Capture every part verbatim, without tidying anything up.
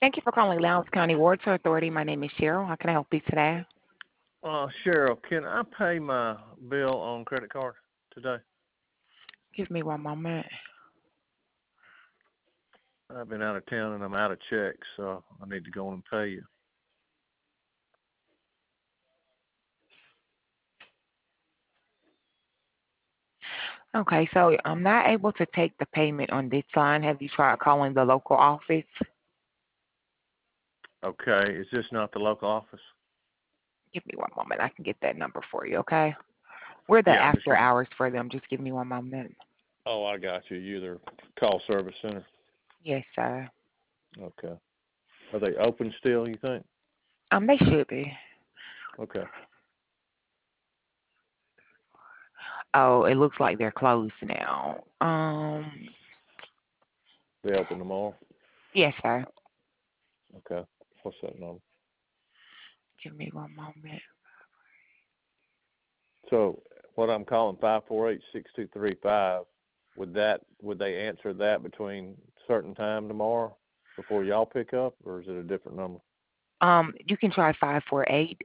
Thank you for calling Lowndes County Water Authority. My name is Cheryl. How can I help you today? Uh, Cheryl, can I pay my bill on credit card today? Give me one moment. I've been out of town and I'm out of checks, so I need to go and pay you. Okay, so I'm not able to take the payment on this line. Have you tried calling the local office? Okay, is this not the local office? Give me one moment. I can get that number for you, okay? We're the Yeah, I'm just after looking. hours for them. Just give me one moment. Oh, I got you. You're the call service center. Yes, sir. Okay. Are they open still, you think? Um, they should be. Okay. Oh, it looks like they're closed now. Um, They open tomorrow? yes, sir. Okay. What's that number? Give me one moment. So what I'm calling five four eight six two three five, would that would they answer that between certain time tomorrow before y'all pick up, or is it a different number? Um, you can try five four eight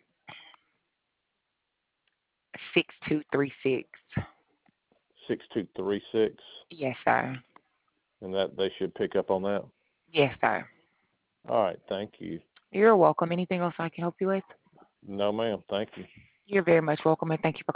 six two three six. Six two three six, Yes, sir. and that they should pick up on that. Yes, sir. All right, thank you. You're welcome. Anything else I can help you with? No, ma'am, thank you. You're very much welcome, and thank you for